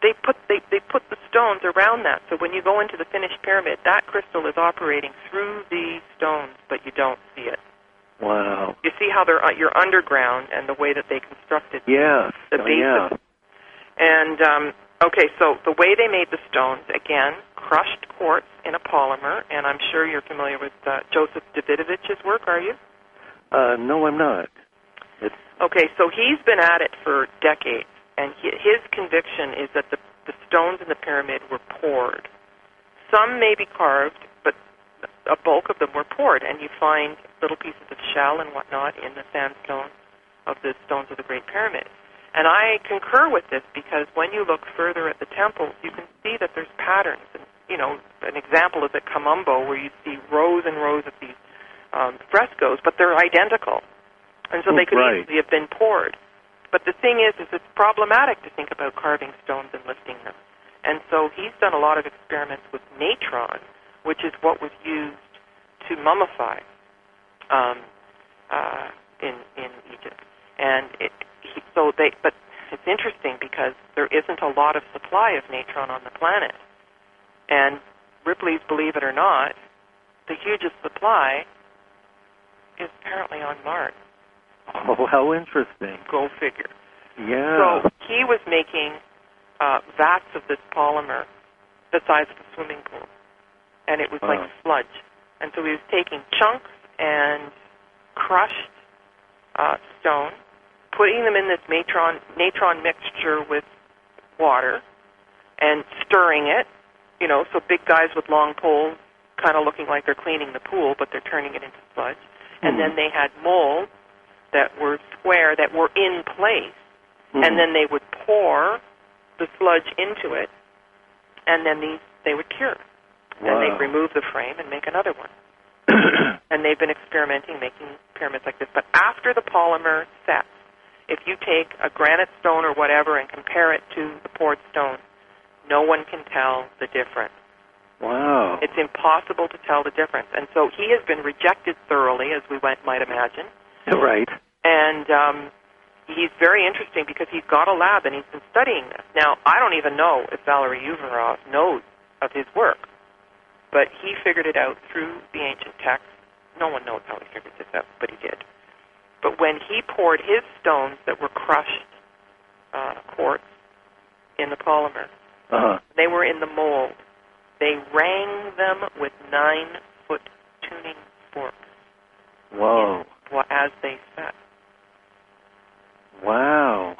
they put the stones around that. So when you go into the finished pyramid, that crystal is operating through the stones, but you don't see it. Wow. You see how you're underground and the way that they constructed Yes. the base yeah. of it. And, okay, so the way they made the stones, again, crushed quartz in a polymer, and I'm sure you're familiar with Joseph Davidovich's work, are you? No, I'm not. Okay, so he's been at it for decades, and his conviction is that the stones in the pyramid were poured. Some may be carved, but a bulk of them were poured, and you find little pieces of shell and whatnot in the sandstone of the stones of the Great Pyramid. And I concur with this because when you look further at the temples, you can see that there's patterns. And, you know, an example is at Kamumbo, where you see rows and rows of these frescoes, but they're identical. And so they could easily have been poured. But the thing is it's problematic to think about carving stones and lifting them. And so he's done a lot of experiments with natron, which is what was used to mummify in Egypt. And but it's interesting because there isn't a lot of supply of natron on the planet. And Ripley's, believe it or not, the hugest supply is apparently on Mars. Oh, how interesting. Go figure. Yeah. So he was making vats of this polymer the size of a swimming pool. And it was like sludge. And so he was taking chunks and crushed stone, putting them in this natron mixture with water and stirring it, you know, so big guys with long poles kind of looking like they're cleaning the pool, but they're turning it into sludge. And then they had molds that were square, that were in place, and then they would pour the sludge into it, and then they would cure. Wow. And they'd remove the frame and make another one. And they've been experimenting making pyramids like this. But after the polymer sets, if you take a granite stone or whatever and compare it to the poured stone, no one can tell the difference. Wow. It's impossible to tell the difference. And so he has been rejected thoroughly, as we might imagine. Right. And he's very interesting because he's got a lab and he's been studying this. Now, I don't even know if Valery Uvarov knows of his work, but he figured it out through the ancient texts. No one knows how he figured this out, but he did. But when he poured his stones that were crushed quartz in the polymer, they were in the mold. They rang them with 9-foot tuning forks. Whoa. As they set. Wow.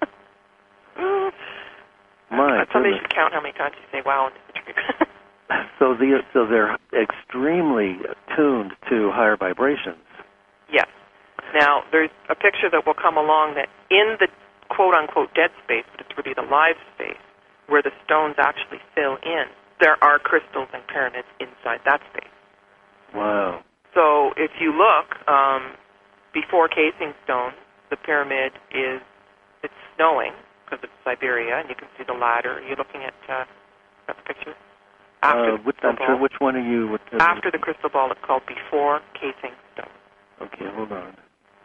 My Somebody goodness. should count how many times you say wow into the tree. So they're extremely tuned to higher vibrations. Yes. Now, there's a picture that will come along that in the quote-unquote dead space, but it's really the live space, where the stones actually fill in, there are crystals and pyramids inside that space. Wow. So if you look, before casing stone, the pyramid it's snowing because it's Siberia, and you can see the ladder. Are you looking at that picture? I'm sure which one are you? After the crystal ball, it's called before casing stone. Okay, hold on.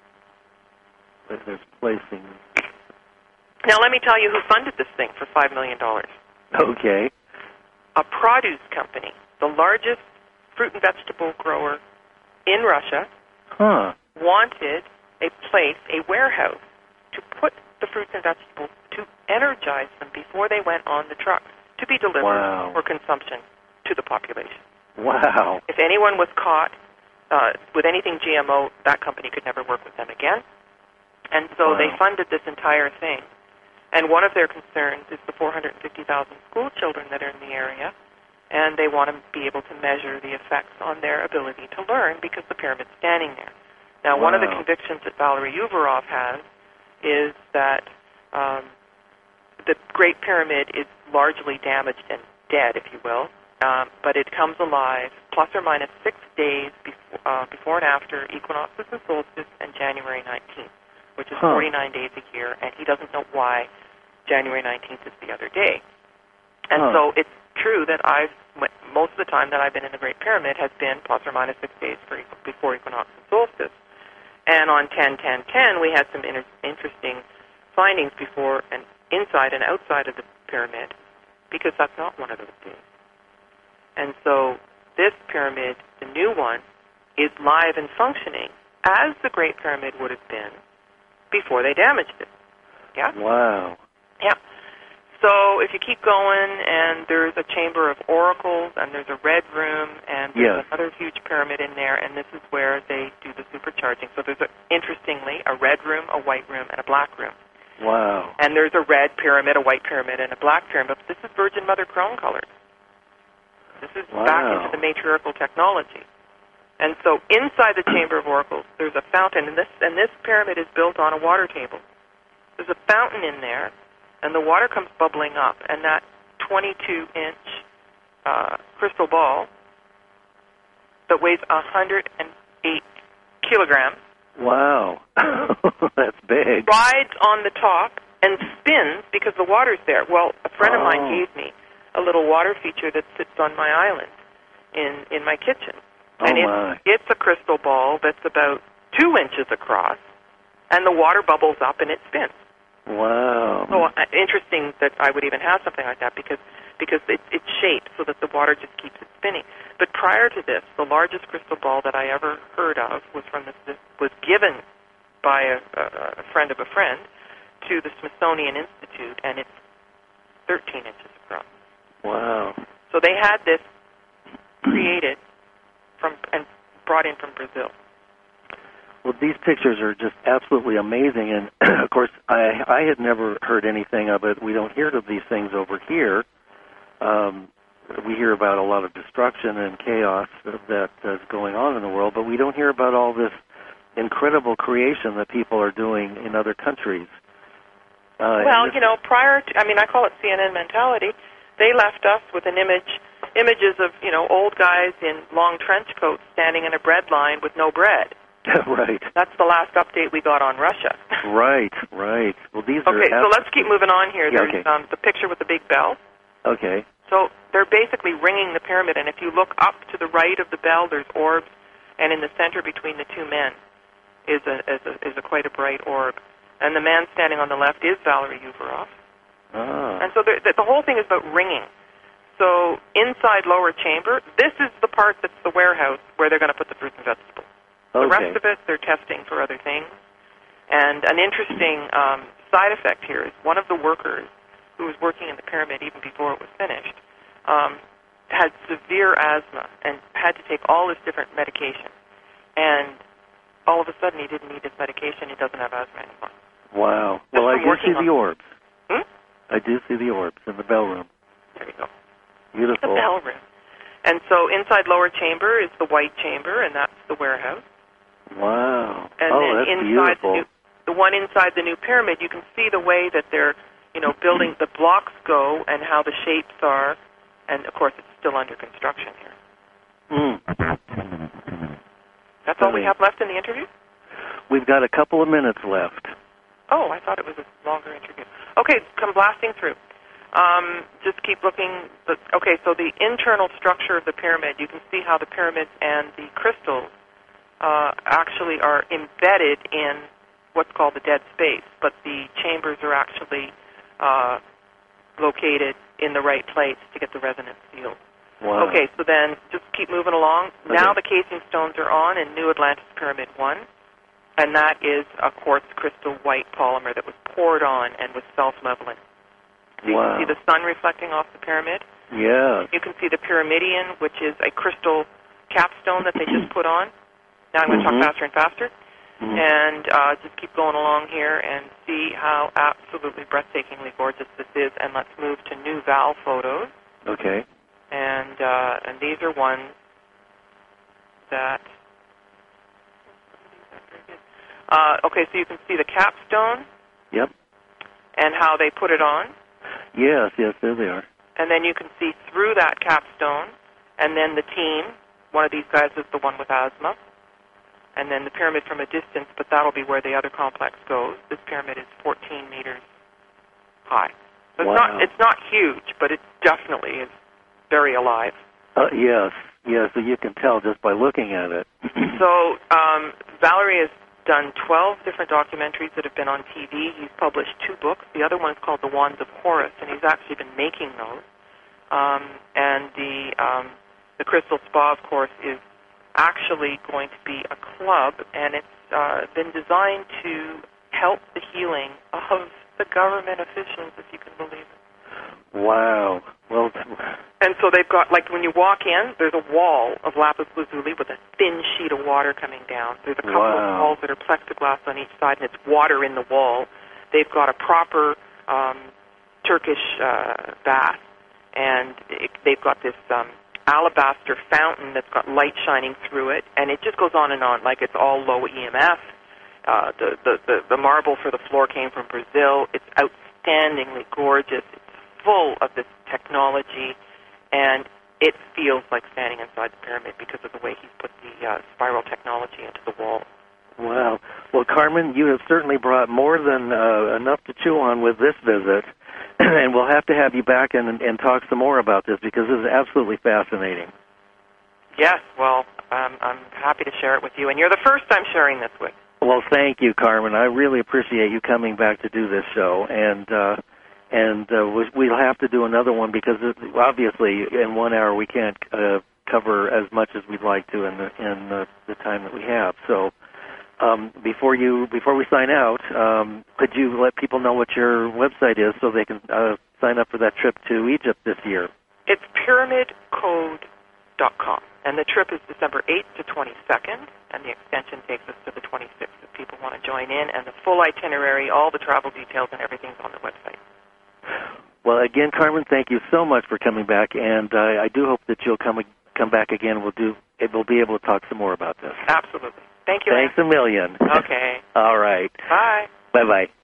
There's placing. Now let me tell you who funded this thing for $5 million. Okay. A produce company, the largest fruit and vegetable grower in Russia, wanted a place, a warehouse, to put the fruits and vegetables, to energize them before they went on the trucks to be delivered for consumption to the population. Wow. If anyone was caught with anything GMO, that company could never work with them again. And so they funded this entire thing. And one of their concerns is the 450,000 school children that are in the area, and they want to be able to measure the effects on their ability to learn because the pyramid's standing there. Now, one of the convictions that Valery Uvarov has is that the Great Pyramid is largely damaged and dead, if you will, but it comes alive plus or minus 6 days before and after equinoxes and solstice and January 19th, which is 49 days a year, and he doesn't know why January 19th is the other day. And so it's true that most of the time that I've been in the Great Pyramid has been plus or minus 6 days before equinox and solstice. And on 10-10-10, we had some interesting findings before and inside and outside of the pyramid because that's not one of those days. And so this pyramid, the new one, is live and functioning as the Great Pyramid would have been before they damaged it. Yeah? Wow. Yeah. So if you keep going, and there's a chamber of oracles, and there's a red room, and there's another huge pyramid in there, and this is where they do the supercharging. So there's, interestingly, a red room, a white room, and a black room. Wow. And there's a red pyramid, a white pyramid, and a black pyramid. But this is Virgin Mother Chrome colors. This is back into the matriarchal technology. And so inside the Chamber of Oracles, there's a fountain, and this pyramid is built on a water table. There's a fountain in there, and the water comes bubbling up, and that 22-inch crystal ball that weighs 108 kilograms. Wow. That's big. Rides on the top and spins because the water's there. Well, a friend of mine gave me a little water feature that sits on my island in my kitchen. And it's a crystal ball that's about 2 inches across, and the water bubbles up and it spins. Wow. So interesting that I would even have something like that because it's shaped so that the water just keeps it spinning. But prior to this, the largest crystal ball that I ever heard of was given by a friend of a friend to the Smithsonian Institute, and it's 13 inches across. Wow. So they had this created and brought in from Brazil. Well, these pictures are just absolutely amazing, and of course, I had never heard anything of it. We don't hear of these things over here. We hear about a lot of destruction and chaos that is going on in the world, but we don't hear about all this incredible creation that people are doing in other countries. Well, prior to, I call it CNN mentality. They left us with images of, old guys in long trench coats standing in a bread line with no bread. Right. That's the last update we got on Russia. Right. Well, these are... Okay, so let's keep moving on here. There's the picture with the big bell. Okay. So they're basically ringing the pyramid, and if you look up to the right of the bell, there's orbs, and in the center between the two men is a quite a bright orb. And the man standing on the left is Valery Uvarov. And so the whole thing is about ringing. So inside lower chamber, this is the part that's the warehouse where they're going to put the fruits and vegetables. The rest of it, they're testing for other things. And an interesting side effect here is one of the workers who was working in the pyramid even before it was finished had severe asthma and had to take all this different medication. And all of a sudden he didn't need his medication. He doesn't have asthma anymore. Wow. Well, I do see the orbs. I do see the orbs in the bell room. There you go. Beautiful. The bell room. And so inside lower chamber is the white chamber, and that's the warehouse. Wow. And then that's inside beautiful. the one inside the new pyramid, you can see the way that they're, building the blocks go and how the shapes are. And, of course, it's still under construction here. That's all we have left in the interview? We've got a couple of minutes left. Oh, I thought it was a longer interview. Okay, come blasting through. Just keep looking. Okay, so the internal structure of the pyramid, you can see how the pyramids and the crystals actually are embedded in what's called the dead space, but the chambers are actually located in the right place to get the resonance field. Wow. Okay, so then just keep moving along. Okay. Now the casing stones are on in New Atlantis Pyramid 1, and that is a quartz crystal white polymer that was poured on and was self-leveling. So you can see the sun reflecting off the pyramid. Yeah. You can see the pyramidion, which is a crystal capstone that they just put on. Now I'm going to talk faster and faster. And just keep going along here and see how absolutely breathtakingly gorgeous this is. And let's move to new Val photos. Okay. And these are ones that... okay, so you can see the capstone. Yep. And how they put it on. Yes, there they are. And then you can see through that capstone, and then the team. One of these guys is the one with asthma. And then the pyramid from a distance, but that'll be where the other complex goes. This pyramid is 14 meters high. So it's not huge, but it definitely is very alive. Yes, so you can tell just by looking at it. So Valerie has done 12 different documentaries that have been on TV. He's published 2 books. The other one is called The Wands of Horus, and he's actually been making those. And the Crystal Spa, of course, is actually going to be a club, and it's been designed to help the healing of the government officials, if you can believe it. Wow. Well, and so they've got, like, when you walk in, there's a wall of lapis lazuli with a thin sheet of water coming down. There's a couple of walls that are plexiglass on each side, and it's water in the wall. They've got a proper Turkish bath, and they've got this alabaster fountain that's got light shining through it, and it just goes on, like it's all low EMF. The marble for the floor came from Brazil. It's outstandingly gorgeous. It's full of this technology, and it feels like standing inside the pyramid because of the way he's put the spiral technology into the wall. Wow. Well, Carmen, you have certainly brought more than enough to chew on with this visit, and we'll have to have you back and talk some more about this because this is absolutely fascinating. Yes, well, I'm happy to share it with you, and you're the first I'm sharing this with. Well, thank you, Carmen. I really appreciate you coming back to do this show, and we'll have to do another one because obviously in 1 hour we can't cover as much as we'd like to in the time that we have. So before we sign out, could you let people know what your website is so they can sign up for that trip to Egypt this year? It's pyramidcode.com, and the trip is December 8th to 22nd, and the extension takes us to the 26th if people want to join in, and the full itinerary, all the travel details and everything's on the website. Well, again, Carmen, thank you so much for coming back, and I do hope that you'll come back again. We'll be able to talk some more about this. Absolutely. Thank you. Thanks a million. Okay. All right. Bye. Bye-bye.